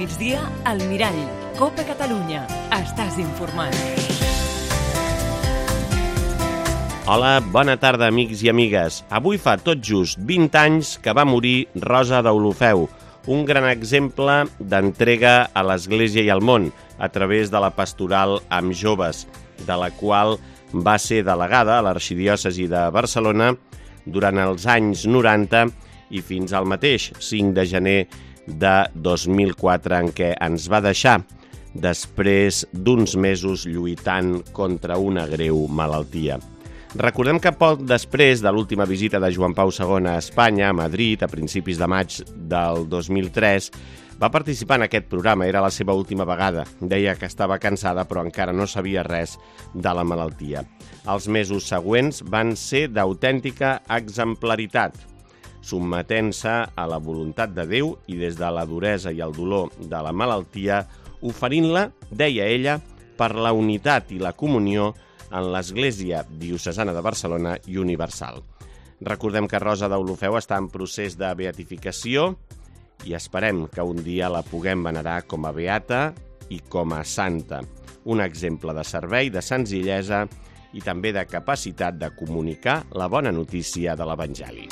migdia, al Mirall. Copa Catalunya. Estàs informat. Hola, bona tarda, amics i amigues. Avui fa tot just 20 anys que va morir Rosa Deulofeu, un gran exemple d'entrega a l'Església i al món a través de la pastoral amb joves, de la qual va ser delegada a l'Arxidiòcesi de Barcelona durant els anys 90 i fins al mateix 5 de gener de 2004, en què ens va deixar després d'uns mesos lluitant contra una greu malaltia. Recordem que poc després de l'última visita de Joan Pau II a Espanya, a Madrid, a principis de maig del 2003, va participar en aquest programa, era la seva última vegada. Deia que estava cansada, però encara no sabia res de la malaltia. Els mesos següents van ser d'autèntica exemplaritat, sotmetent-se a la voluntat de Déu i des de la duresa i el dolor de la malaltia, oferint-la, deia ella, per la unitat i la comunió en l'Església Diocesana de Barcelona i Universal. Recordem que Rosa Deulofeu està en procés de beatificació i esperem que un dia la puguem venerar com a beata i com a santa. Un exemple de servei, de senzillesa i també de capacitat de comunicar la bona notícia de l'Evangeli.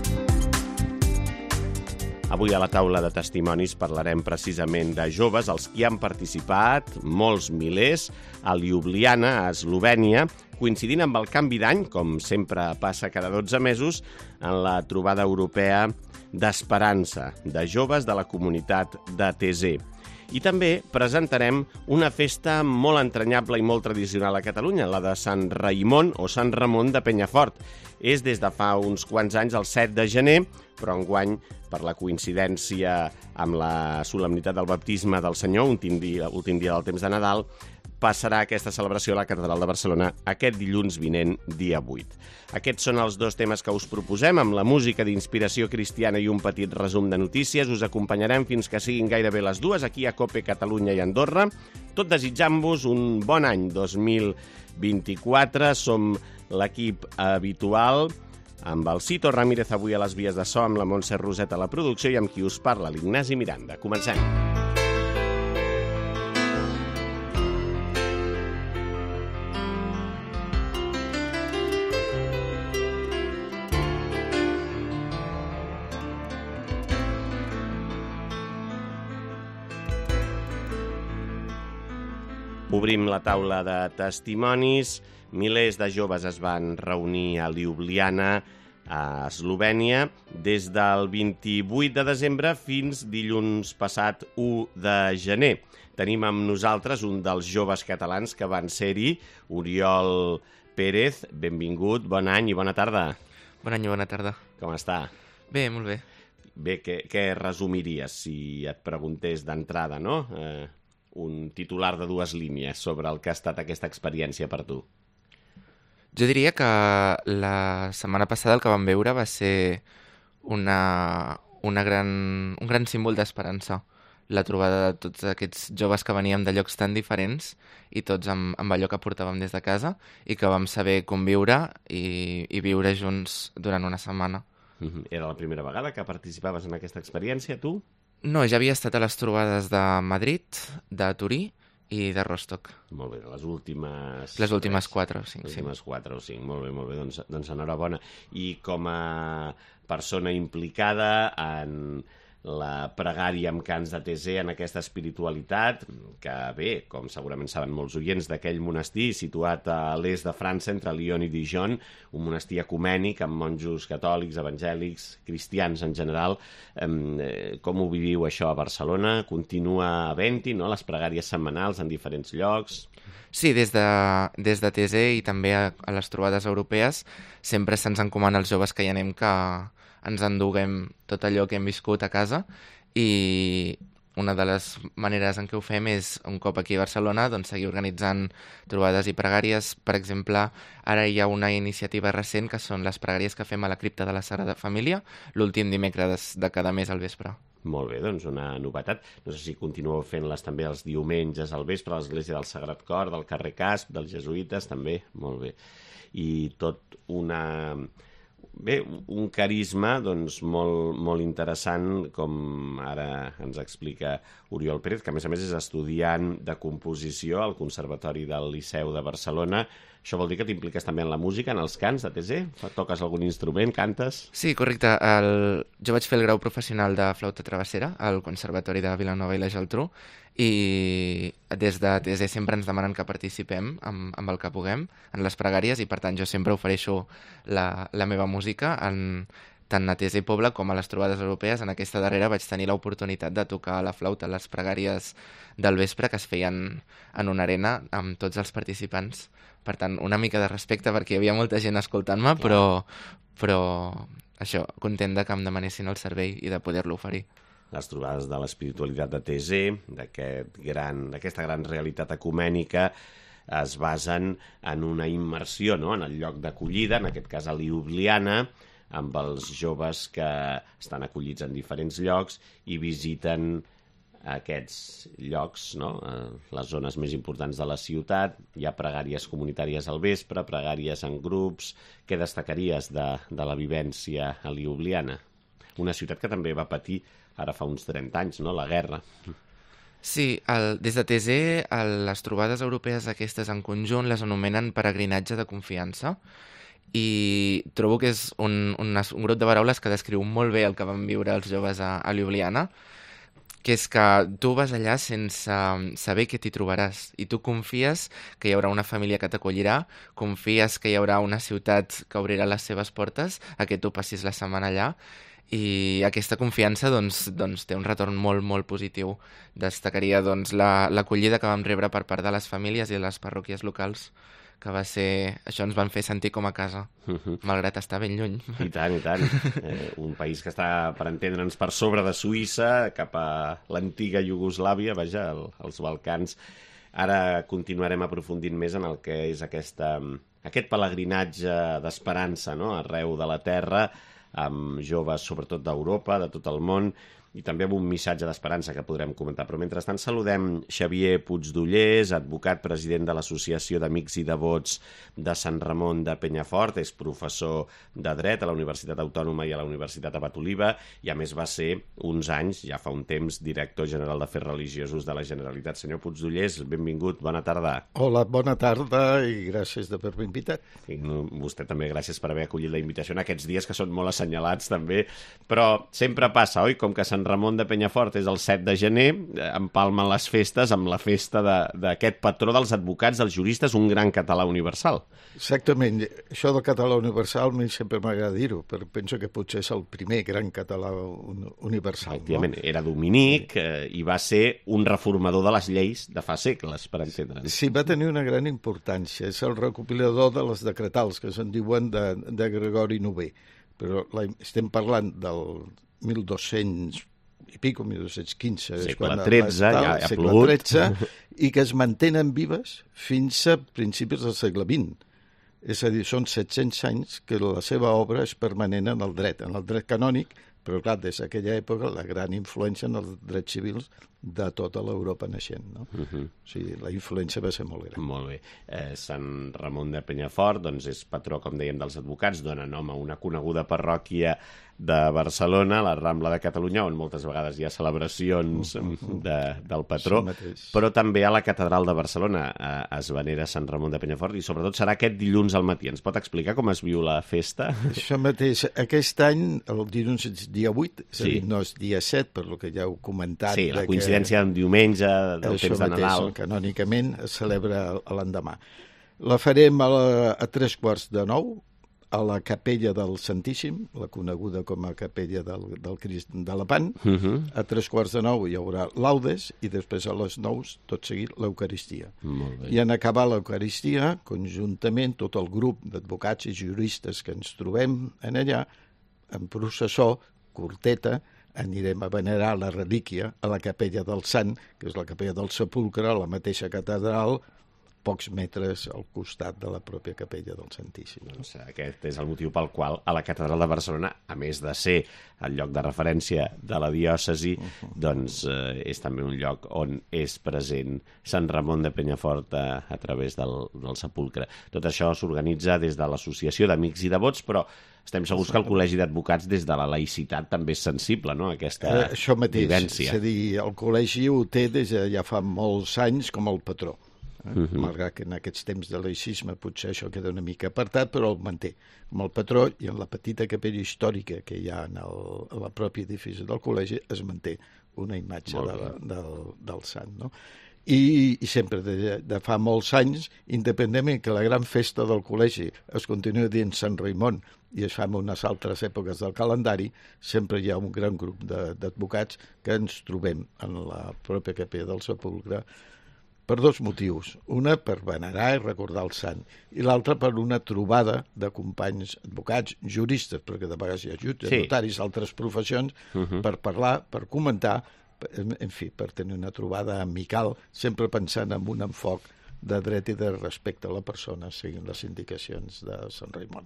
Avui a la taula de testimonis parlarem precisament de joves, els qui han participat, molts milers, a Ljubljana, a Eslovènia, coincidint amb el canvi d'any, com sempre passa cada 12 mesos, en la trobada europea d'esperança de joves de la comunitat de TZ. I també presentarem una festa molt entranyable i molt tradicional a Catalunya, la de Sant Raimon o Sant Ramon de Penyafort. És des de fa uns quants anys, el 7 de gener, però enguany, per la coincidència amb la solemnitat del baptisme del Senyor, últim dia del temps de Nadal, passarà aquesta celebració a la Catedral de Barcelona aquest dilluns vinent, dia 8. Aquests són els dos temes que us proposem, amb la música d'inspiració cristiana i un petit resum de notícies. Us acompanyarem fins que siguin gairebé les 2 aquí a COPE Catalunya i Andorra, tot desitjant-vos un bon any 2024. Som l'equip habitual, amb el Cito Ramírez avui a les vies de so, amb la Montse Roset a la producció i amb qui us parla, l'Ignasi Miranda. Comencem. Obrim la taula de testimonis. Milers de joves es van reunir a Ljubljana, a Eslovènia, des del 28 de desembre fins dilluns passat 1 de gener. Tenim amb nosaltres un dels joves catalans que van ser-hi, Oriol Pérez. Benvingut, bon any i bona tarda. Bon any i bona tarda. Com està? Bé, molt bé. Bé, què resumiries si et preguntés d'entrada, no? Un titular de 2 línies sobre el que ha estat aquesta experiència per tu. Jo diria que la setmana passada el que vam veure va ser un gran símbol d'esperança. La trobada de tots aquests joves que veníem de llocs tan diferents i tots amb allò que portàvem des de casa i que vam saber conviure i viure junts durant una setmana. Era la primera vegada que participaves en aquesta experiència, tu? No, ja havia estat a les trobades de Madrid, de Turí i de Rostock. Molt bé, les últimes... Les últimes 4 o 5, sí. Les últimes 4 o 5, molt bé, doncs enhorabona. I com a persona implicada en la pregària amb cants de TZ, en aquesta espiritualitat, que bé, com segurament saben molts oients, d'aquell monestir situat a l'est de França, entre Lyon i Dijon, un monestir ecumènic amb monjos catòlics, evangèlics, cristians en general. Com ho viviu això a Barcelona? Continua havent-hi, no?, les pregàries setmanals en diferents llocs? Sí, des de TZ i també a les trobades europees sempre se'ns encomana als joves que hi anem que ens enduguem tot allò que hem viscut a casa i una de les maneres en què ho fem és, un cop aquí a Barcelona, doncs, seguir organitzant trobades i pregàries. Per exemple, ara hi ha una iniciativa recent que són les pregàries que fem a la cripta de la Sagrada Família l'últim dimecres de cada mes al vespre. Molt bé, doncs una novetat. No sé si continueu fent-les també els diumenges al vespre a l'Església del Sagrat Cor, del carrer Casp, dels Jesuïtes, també. Molt bé. I tot bé, un carisma doncs, molt interessant, com ara ens explica Oriol Pérez, que a més és estudiant de composició al Conservatori del Liceu de Barcelona. Això vol dir que t'impliques també en la música, en els cants de TC? Toques algun instrument, cantes? Sí, correcte. Jo vaig fer el grau professional de flauta travessera al Conservatori de Vilanova i la Geltrú i des de TC sempre ens demanen que participem amb el que puguem en les pregàries i per tant jo sempre ofereixo la meva música tant a TC Pobla com a les trobades europees. En aquesta darrera vaig tenir l'oportunitat de tocar la flauta a les pregàries del vespre que es feien en una arena amb tots els participants. Per tant, una mica de respecte perquè hi havia molta gent escoltant-me, però això, content de que em demanessin el servei i de poder-lo oferir. Les trobades de l'espiritualitat de TC, d'aquesta gran realitat ecumènica, es basen en una immersió, no?, en el lloc d'acollida, en aquest cas a Ljubljana, amb els joves que estan acollits en diferents llocs i visiten aquests llocs, no?, les zones més importants de la ciutat. Hi ha pregàries comunitàries al vespre, pregàries en grups. Què destacaries de la vivència a Ljubljana? Una ciutat que també va patir ara fa uns 30 anys, no?, la guerra. Sí, des de TC les trobades europees aquestes en conjunt les anomenen peregrinatge de confiança i trobo que és un grup de paraules que descriu molt bé el que van viure els joves a Ljubljana, que és que tu vas allà sense saber què t'hi trobaràs i tu confies que hi haurà una família que t'acollirà, confies que hi haurà una ciutat que obrirà les seves portes a que tu passis la setmana allà i aquesta confiança doncs, té un retorn molt, molt positiu. Destacaria doncs, l'acollida que vam rebre per part de les famílies i de les parròquies locals, que va ser... Això ens van fer sentir com a casa, malgrat estar ben lluny. I tant, i tant. Un país que està, per entendre'ns, per sobre de Suïssa, cap a l'antiga Iugoslàvia, vaja, als Balcans. Ara continuarem aprofundint més en el que és aquest pelegrinatge d'esperança, no?, arreu de la Terra, amb joves sobretot d'Europa, de tot el món, i també amb un missatge d'esperança que podrem comentar. Però mentrestant saludem Xavier Puigdollers, advocat, president de l'Associació d'Amics i Devots de Sant Ramon de Penyafort, és professor de Dret a la Universitat Autònoma i a la Universitat Abat Oliba, i a més va ser uns anys, ja fa un temps, director general d'Afers Religiosos de la Generalitat. Senyor Puigdollers, benvingut, bona tarda. Hola, bona tarda i gràcies d'haver-me invitat. I vostè també, gràcies per haver acollit la invitació en aquests dies que són molt assenyalats també, però sempre passa, oi? Com que Sant Ramon de Penyafort és el 7 de gener, empalmen les festes amb la festa d'aquest patró dels advocats, dels juristes, un gran català universal. Exactament. Això del català universal a mi sempre m'agrada dir-ho, però penso que potser és el primer gran català universal. Efectivament, no? Era dominic i va ser un reformador de les lleis de fa segles, per entendre'ns. Sí, va tenir una gran importància. És el recopilador de les decretals, que se'n diuen de Gregori IX. Però estem parlant del 1200 i pico, 1215, segle XIII, ja ha plogut, i que es mantenen vives fins a principis del segle XX. És a dir, són 700 anys que la seva obra és permanent en el dret canònic, però clar, des d'aquella època la gran influència en els drets civils de tota l'Europa naixent, no? O sigui, la influència va ser molt gran. Molt bé. Sant Ramon de Penyafort, doncs és patró, com dèiem, dels advocats, dona nom a una coneguda parròquia de Barcelona, la Rambla de Catalunya, on moltes vegades hi ha celebracions del patró, però també a la Catedral de Barcelona es venera Sant Ramon de Penyafort i sobretot serà aquest dilluns al matí. Ens pot explicar com es viu la festa? Això mateix. Aquest any, el dilluns és dia 8, és a dir, no és dia 7, per lo que ja heu comentat. Sí, la coincidència amb diumenge, del temps de Nadal. Això mateix, canònicament, es celebra l'endemà. La farem a 8:45 a la capella del Santíssim, la coneguda com a capella del Crist de Lepant. A 8:45 hi haurà laudes i després a les 9, tot seguit, l'Eucaristia. I en acabar l'Eucaristia, conjuntament, tot el grup d'advocats i juristes que ens trobem en allà, en processó, corteta, anirem a venerar la relíquia a la capella del Sant, que és la capella del Sepulcre, a la mateixa catedral, pocs metres al costat de la pròpia capella del Santíssim. Doncs aquest és el motiu pel qual a la Catedral de Barcelona, a més de ser el lloc de referència de la diòcesi, doncs és també un lloc on és present Sant Ramon de Penyafort a través del sepulcre. Tot això s'organitza des de l'Associació d'Amics i Devots, però estem segurs que el Col·legi d'Advocats des de la laïcitat també és sensible, no?, a aquesta això mateix, vivència. És a dir, el col·legi ho té des de ja fa molts anys com el patró. Malgrat que en aquests temps de laïcisme potser això queda una mica apartat, però el manté com el patró, i en la petita capella històrica que hi ha en la pròpia edifici del col·legi es manté una imatge del sant, no? I sempre de fa molts anys, independentment que la gran festa del col·legi es continua dient Sant Raimon i es fa en unes altres èpoques del calendari, sempre hi ha un gran grup d'advocats que ens trobem en la pròpia capella del sepulcre per dos motius. Una, per venerar i recordar el sant, i l'altra per una trobada de companys advocats, juristes, perquè de vegades hi ha jutges, notaris, altres professions, per parlar, per comentar, en fi, per tenir una trobada amical, sempre pensant en un enfoc de dret i de respecte a la persona, seguint les indicacions de Sant Raimon.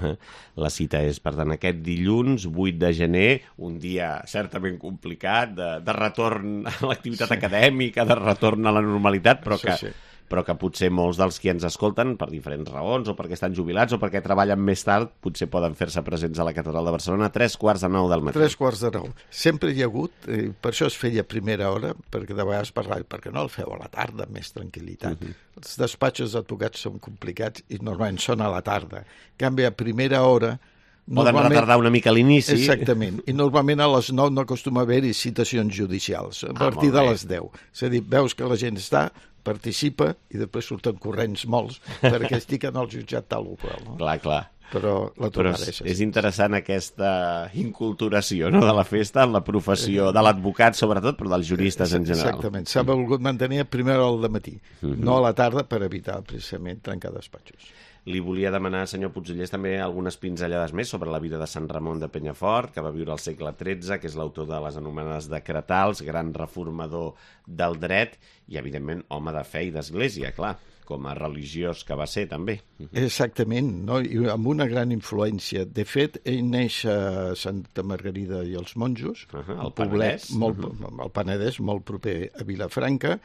La cita és, per tant, aquest dilluns, 8 de gener, un dia certament complicat, de retorn a l'activitat acadèmica, de retorn a la normalitat, però que potser molts dels qui ens escolten, per diferents raons, o perquè estan jubilats, o perquè treballen més tard, potser poden fer-se presents a la Catedral de Barcelona a 3:45 del matí. 3:45. Sempre hi ha hagut, per això es feia a primera hora, perquè de vegades parlava, perquè no el feu a la tarda, amb més tranquil·litat. Els despatxos d'advocats són complicats i normalment són a la tarda. En canvi, a primera hora... Poden retardar una mica l'inici. Exactament. I normalment a les 9 no acostuma a haver-hi citacions judicials, a partir de les 10. És a dir, veus que la gent està, participa i després surten corrents molts perquè estiquen al jutjat tal o qual. No? Clar. Però la trobada és interessant aquesta inculturació, no?, de la festa en la professió de l'advocat, sobretot, però dels juristes en general. Exactament. S'ha volgut mantenir a primera hora del matí, no a la tarda, per evitar precisament trencar despatxos. Li volia demanar, senyor Puigdellers, també algunes pinzellades més sobre la vida de Sant Ramon de Penyafort, que va viure al segle XIII, que és l'autor de les anomenades Decretals, gran reformador del dret i, evidentment, home de fe i d'església, clar, com a religiós que va ser, també. Exactament, no? I amb una gran influència. De fet, ell neix a Santa Margarida i els Monjos, el Penedès. El Penedès, molt proper a Vilafranca,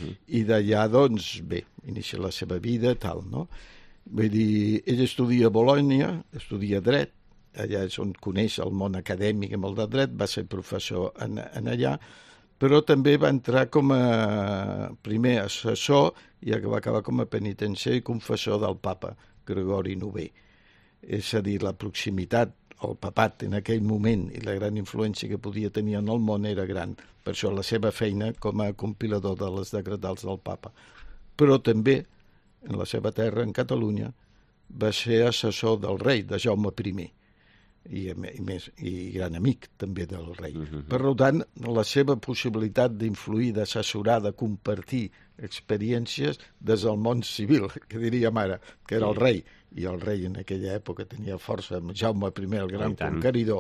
i d'allà, doncs, bé, inicia la seva vida, tal, no? Vull dir, ell estudia a Bolònia, estudia dret, allà és on coneix el món acadèmic amb el de dret, va ser professor en allà, però també va entrar com a primer assessor i va acabar com a penitenciari i confessor del papa Gregori IX. És a dir, la proximitat al papat en aquell moment i la gran influència que podia tenir en el món era gran. Per això la seva feina com a compilador de les decretals del papa. Però també, en la seva terra, en Catalunya, va ser assessor del rei, de Jaume I, i gran amic també del rei. Per tant, la seva possibilitat d'influir, d'assessorar, de compartir experiències des del món civil, que diríem ara, que era el rei, i el rei en aquella època tenia força, Jaume I, el gran conqueridor,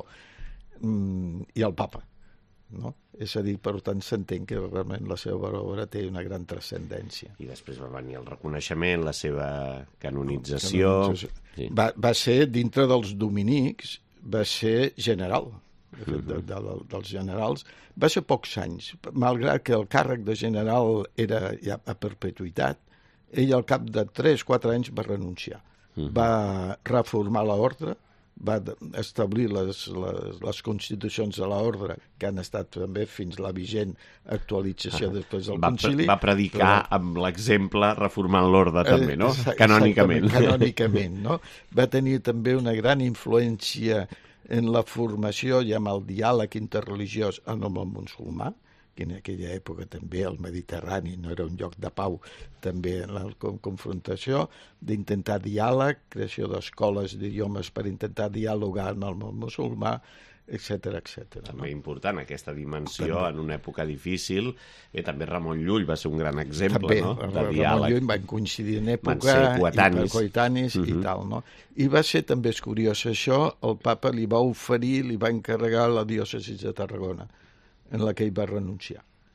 i el papa. No? És a dir, per tant, s'entén que realment la seva obra té una gran transcendència. I després va venir el reconeixement, la seva canonització... Va ser, dintre dels dominics, va ser general, dels generals. Va ser pocs anys, malgrat que el càrrec de general era ja a perpetuïtat, ell al cap de 3-4 anys va renunciar. Va reformar l'ordre, va establir les constitucions de l'ordre, que han estat també fins la vigent actualització després del concili. Va predicar amb l'exemple reformant l'ordre també, no? Canònicament. Canònicament, no? Va tenir també una gran influència en la formació i amb el diàleg interreligiós amb el musulmà, que en aquella època també el Mediterrani no era un lloc de pau, també en la confrontació, d'intentar diàleg, creació d'escoles d'idiomes per intentar dialogar amb el món musulmà, etc. També important aquesta dimensió en una època difícil. També Ramon Llull va ser un gran exemple, també, no? De diàleg. Ramon Llull van coincidir en època, coetanis i tal, no? I va ser també, és curiós això, el papa li va oferir, li va encarregar la diòcesi de Tarragona, en la que ell va renunciar.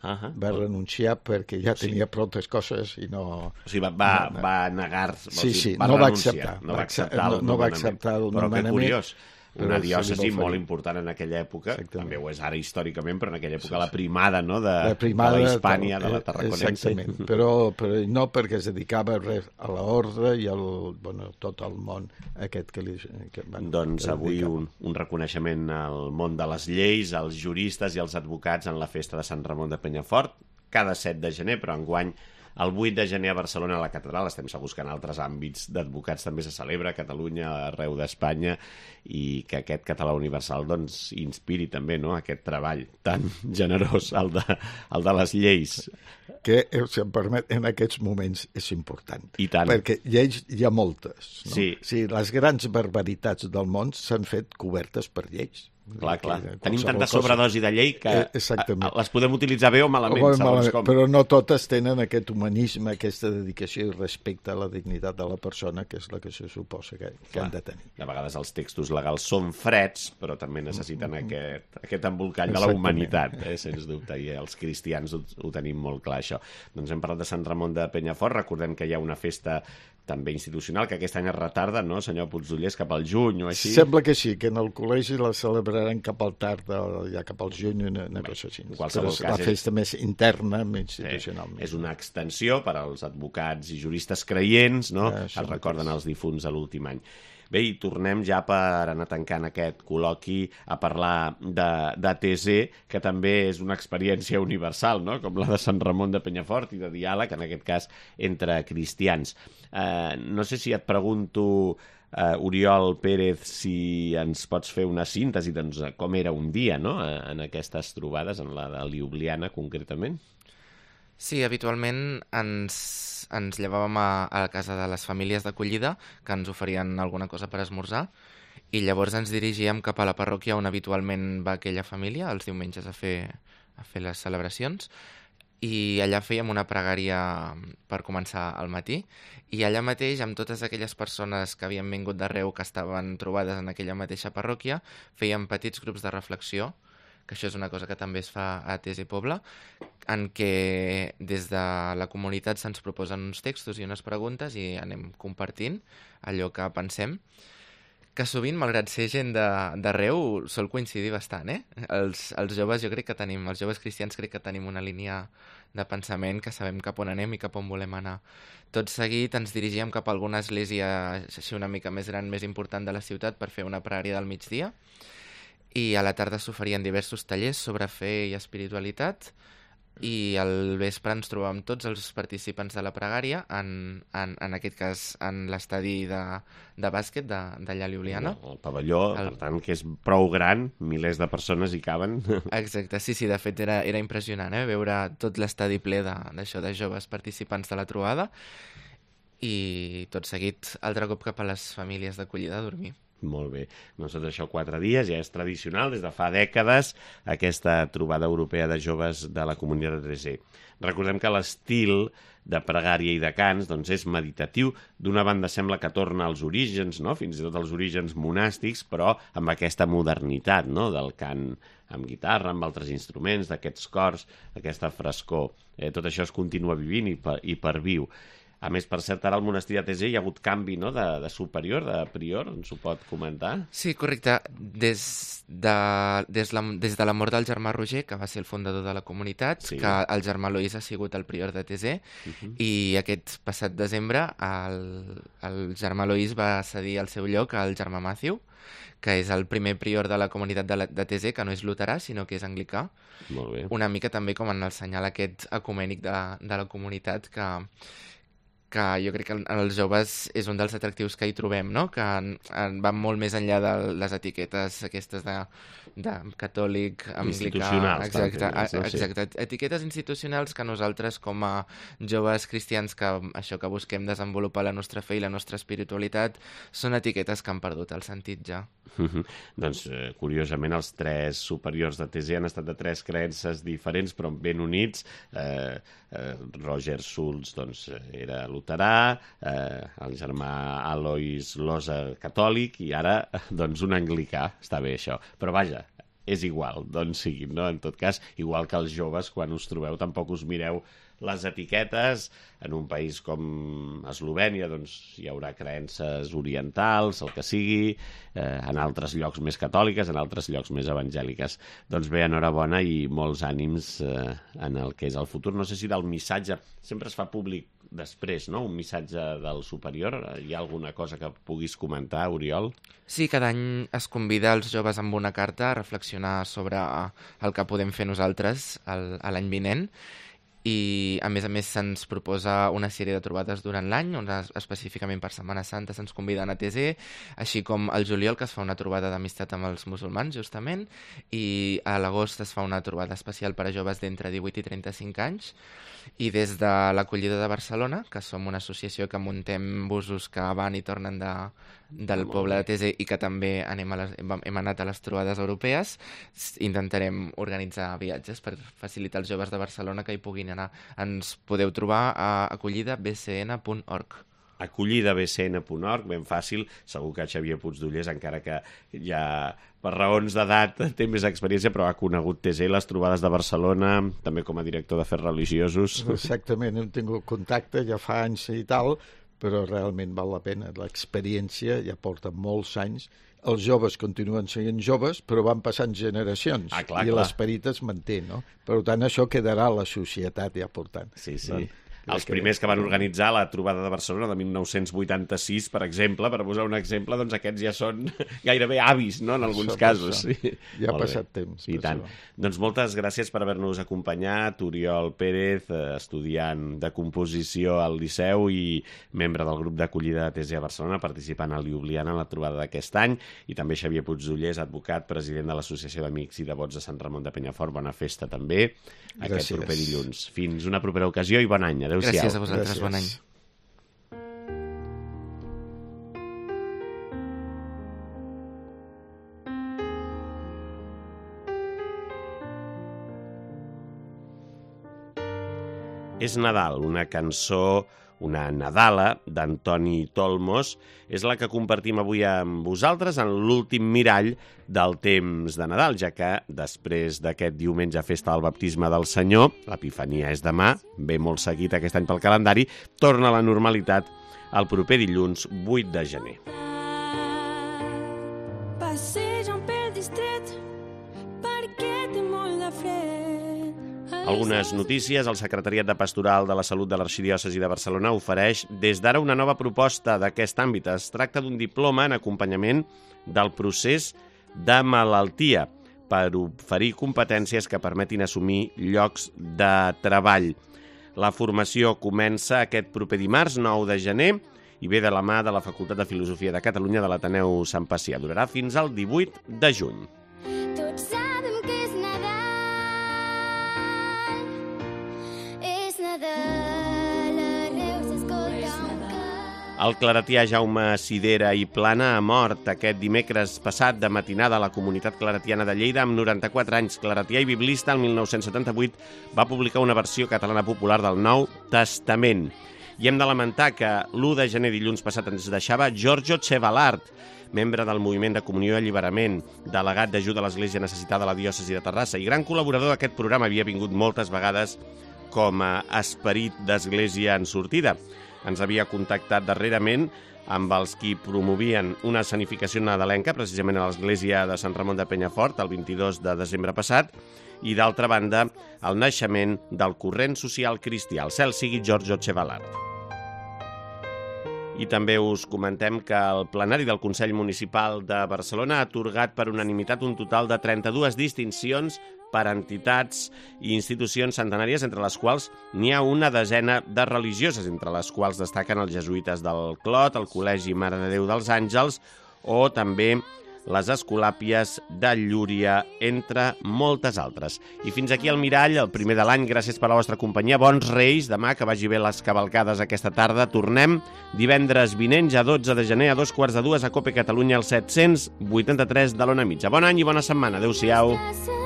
Va renunciar perquè ja tenia prou coses i no... O sigui, va negar-se, Sí, va no va renunciar, acceptar. no va acceptar el No va nomenament. acceptar el Però que nomenament. curiós, una Però se li diòcesi va oferir. molt important en aquella època, Exactament. també ho és ara històricament, però en aquella època la primada, no?, de La primada la Hispània, de la Tarraconense. Exactament, però no perquè es dedicava a l'ordre i tot el món aquest que Doncs avui un reconeixement al món de les lleis, als juristes i als advocats en la festa de Sant Ramon de Penyafort, cada 7 de gener, però enguany el 8 de gener a Barcelona, a la catedral. Estem segurs que en altres àmbits d'advocats també se celebra, a Catalunya, arreu d'Espanya, i que aquest català universal doncs inspiri també, no?, aquest treball tan generós, el de les lleis. Que, si em permet, en aquests moments és important. I tant. Perquè lleis hi ha moltes. No? Sí. Sí, les grans barbaritats del món s'han fet cobertes per lleis. Clar. Tenim tanta sobredosi de llei que les podem utilitzar bé o malament, segons com. Però no totes tenen aquest humanisme, aquesta dedicació i respecte a la dignitat de la persona, que és la que se suposa que han de tenir. A vegades els textos legals són freds, però també necessiten aquest embolcall de la humanitat, sens dubte, i els cristians ho tenim molt clar, això. Doncs hem parlat de Sant Ramon de Penyafort, recordem que hi ha una festa també institucional, que aquest any es retarda, no, senyor Puigdollers, cap al juny o així? Sembla que sí, que en el col·legi la celebraran cap al tard, ja cap al juny, una cosa així. Qualsevol cas, la festa més interna, més institucional. És una extensió per als advocats i juristes creients, no? Es recorden els difunts a l'últim any. Bé, i tornem ja per anar tancant aquest col·loqui a parlar d'ATC, que també és una experiència universal, no?, com la de Sant Ramon de Penyafort, i de diàleg, en aquest cas, entre cristians. No sé si et pregunto, Oriol Pérez, si ens pots fer una síntesi, doncs, com era un dia, no?, en aquestes trobades, en la de Ljubljana, concretament. Sí, habitualment ens llevàvem a la casa de les famílies d'acollida, que ens oferien alguna cosa per esmorzar, i llavors ens dirigíem cap a la parròquia on habitualment va aquella família, els diumenges a fer les celebracions, i allà fèiem una pregària per començar al matí, i allà mateix, amb totes aquelles persones que havien vingut d'arreu, que estaven trobades en aquella mateixa parròquia, fèiem petits grups de reflexió, que això és una cosa que també es fa a ATC Poble, en què des de la comunitat se'ns proposen uns textos i unes preguntes i anem compartint allò que pensem, que sovint, malgrat ser gent d'arreu, sol coincidir bastant, Els joves, jo crec que tenim, els joves cristians crec que tenim una línia de pensament que sabem cap on anem i cap on volem anar. Tot seguit ens dirigíem cap a alguna església així una mica més gran, més important de la ciutat per fer una pregària del migdia, i a la tarda s'oferien diversos tallers sobre fe i espiritualitat, i al vespre ens trobàvem tots els participants de la pregària, en aquest cas en l'estadi de bàsquet d'allà a Ljubljana. El pavelló, per tant, que és prou gran, milers de persones hi caben. Exacte, sí, de fet era impressionant, veure tot l'estadi ple d'això, de joves participants de la trobada, i tot seguit altre cop cap a les famílies d'acollida a dormir. Molt bé. Doncs tot això 4 dies, ja és tradicional, des de fa dècades, aquesta trobada europea de joves de la comunitat de ATC. Recordem que l'estil de pregària i de cants doncs, és meditatiu. D'una banda sembla que torna als orígens, no?, fins i tot als orígens monàstics, però amb aquesta modernitat, no?, del cant amb guitarra, amb altres instruments, d'aquests cors, aquesta frescor. Tot això es continua vivint i perviu. A més, per cert, ara al monestir d'ATC hi ha hagut canvi, no?, de superior, de prior, ens ho pot comentar? Sí, correcte. Des de la mort del germà Roger, que va ser el fundador de la comunitat, sí, que el germà Loís ha sigut el prior d'ATC, i aquest passat desembre el germà Loís va cedir el seu lloc al germà Matthew, que és el primer prior de la comunitat d'ATC, que no és luterà, sinó que és anglicà. Molt bé. Una mica també com en el senyal aquest ecumènic de la comunitat, que jo crec que els joves és un dels atractius que hi trobem, no?, que van molt més enllà de les etiquetes aquestes de catòlic, anglicà... Institucionals. Exacte. Etiquetes institucionals que nosaltres, com a joves cristians que busquem desenvolupar la nostra fe i la nostra espiritualitat, són etiquetes que han perdut el sentit ja. Doncs, curiosament, els 3 superiors d'ATC han estat de 3 creences diferents, però ben units. Roger Schulz doncs, era luterà, el germà Alois Losa catòlic, i ara doncs, un anglicà. Està bé això. Però vaja, és igual, d'on siguin, no? En tot cas, igual que els joves, quan us trobeu, tampoc us mireu les etiquetes. En un país com Eslovènia doncs hi haurà creences orientals, el que sigui, en altres llocs més catòliques, en altres llocs més evangèliques. Doncs bé, enhorabona i molts ànims en el que és el futur. No sé si del missatge sempre es fa públic després, no? Un missatge del superior. Hi ha alguna cosa que puguis comentar, Oriol? Sí, cada any es convida els joves amb una carta a reflexionar sobre el que podem fer nosaltres l'any vinent, i a més se'ns proposa una sèrie de trobades durant l'any, on específicament per Setmana Santa se'ns conviden a TC, així com al juliol, que es fa una trobada d'amistat amb els musulmans, justament, i a l'agost es fa una trobada especial per a joves d'entre 18 i 35 anys, i des de l'Acollida de Barcelona, que som una associació que muntem busos que van i tornen del poble de TC i que també hem anat a les trobades europees, intentarem organitzar viatges per facilitar als joves de Barcelona que hi puguin anar. Ens podeu trobar a acollidabcn.org. acollidabcn.org, ben fàcil. Segur que Xavier Puigdollers, encara que ja per raons d'edat té més experiència, però ha conegut TC, les trobades de Barcelona, també com a director d'afers religiosos. Exactament, hem tingut contacte ja fa anys i tal, però realment val la pena. L'experiència ja porta molts anys. Els joves continuen sent joves, però van passant generacions. Clar, i l'esperit es manté, no? Per tant, això quedarà a la societat ja portant. Sí. Els primers que van organitzar la trobada de Barcelona de 1986, per exemple, per posar un exemple, doncs aquests ja són gairebé avis, no?, en alguns casos. Sí. Ja ha passat temps. I tant. Doncs moltes gràcies per haver-nos acompanyat. Oriol Pérez, estudiant de composició al Liceu i membre del grup d'acollida de TC a Barcelona, participant a Ljubljana en la trobada d'aquest any, i també Xavier Puigdollers, advocat, president de l'Associació d'Amics i Devots de Sant Ramon de Penyafort. Bona festa també aquest proper dilluns. Fins una propera ocasió i bon any. Adéu-siau. Gràcies a vosaltres, bon any. És Nadal, una cançó, una Nadala d'Antoni Tolmos, és la que compartim avui amb vosaltres en l'últim mirall del temps de Nadal, ja que després d'aquest diumenge festa del baptisme del Senyor, l'Epifania és demà, ve molt seguit aquest any pel calendari, torna a la normalitat el proper dilluns 8 de gener. Passegen pel distret perquè té molt de fred. Algunes notícies. El Secretariat de Pastoral de la Salut de l'Arxidiòcesi de Barcelona ofereix des d'ara una nova proposta d'aquest àmbit. Es tracta d'un diploma en acompanyament del procés de malaltia per oferir competències que permetin assumir llocs de treball. La formació comença aquest proper dimarts, 9 de gener, i ve de la mà de la Facultat de Filosofia de Catalunya de l'Ateneu Sant Pacià. Durarà fins al 18 de juny. Tots sabem que és Nadal. És Nadal, arreu s'escolta un cant. El claretià Jaume Sidera i Plana ha mort aquest dimecres passat de matinada a la comunitat claretiana de Lleida amb 94 anys. Claretià i biblista, el 1978 va publicar una versió catalana popular del Nou Testament. I hem de lamentar que l'1 de gener, dilluns passat, ens deixava Giorgio Cevalart, membre del Moviment de Comunió i Alliberament, delegat d'ajuda a l'Església Necessitada a la diòcesi de Terrassa i gran col·laborador d'aquest programa. Havia vingut moltes vegades com a esperit d'Església en sortida. Ens havia contactat darrerament amb els qui promovien una escenificació nadalenca, precisament a l'Església de Sant Ramon de Penyafort, el 22 de desembre passat, i d'altra banda, el naixement del corrent social cristià. El cel sigui Giorgio Cevalart. I també us comentem que el plenari del Consell Municipal de Barcelona ha atorgat per unanimitat un total de 32 distincions per entitats i institucions centenàries, entre les quals n'hi ha una desena de religioses, entre les quals destaquen els jesuïtes del Clot, el Col·legi Mare de Déu dels Àngels o també les Escolàpies de Llúria, entre moltes altres. I fins aquí el mirall, el primer de l'any. Gràcies per la vostra companyia. Bons Reis. Demà, que vagi bé les cavalcades aquesta tarda. Tornem divendres vinent, ja 12 de gener, a 2:45 a COPE Catalunya, al 783 de l'Ona Mitja. Bon any i bona setmana. Adéu-siau.